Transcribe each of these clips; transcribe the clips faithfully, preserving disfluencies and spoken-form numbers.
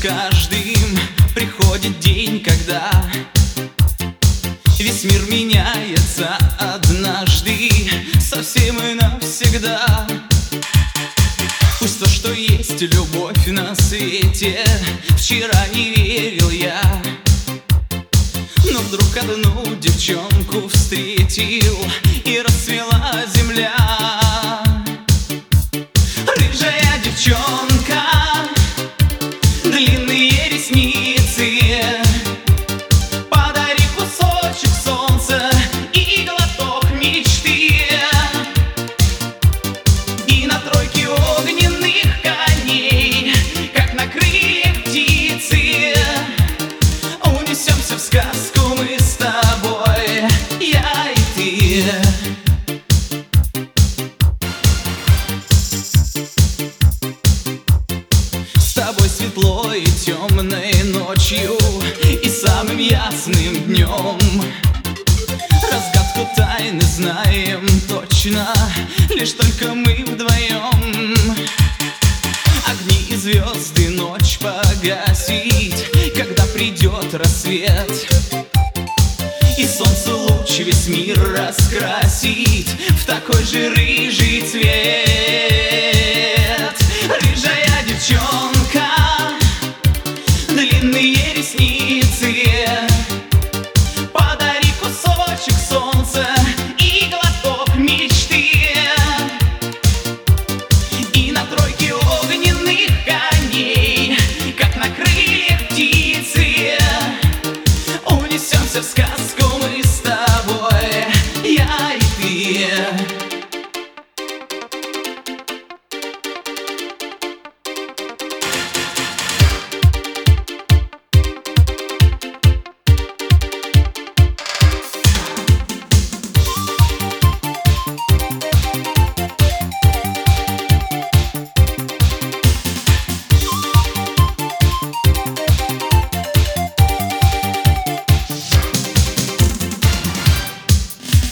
каждым приходит день, когда весь мир меняется однажды, совсем и навсегда. Пусть то, что есть любовь на свете, вчера не верил я, но вдруг одну девчонку встретил, и расцвела земля. Рыжая девчонка, длинные ресницы, подари кусочек солнца и глоток мечты, и на тройке огненных коней, как на крыльях птицы, унесемся в сказку мы с тобой, я и ты. С тобой светло и темной ночью, и самым ясным днем. Разгадку тайны знаем точно, лишь только мы вдвоем. Огни и звезды ночь погасить, когда придет рассвет, и солнце луч весь мир раскрасить в такой же рыжий цвет. Рыжая девчонка, длинные ресницы, подари кусочек солнца и глоток мечты, и на тройке огненных коней, как на крыльях птицы, унесемся в сказку мы с тобой, я и ты.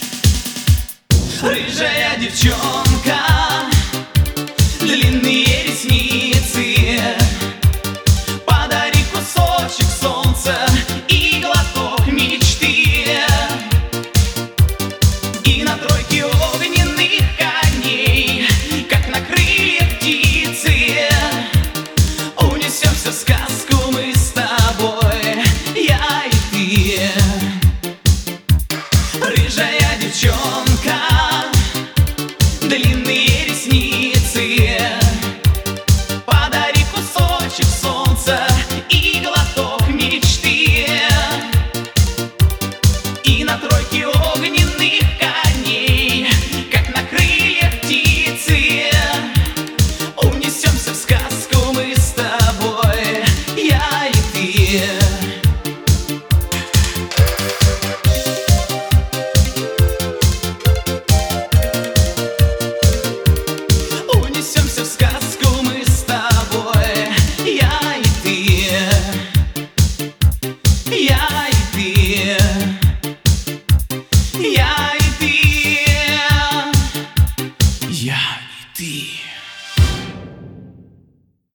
Рыжая девчонка, длинные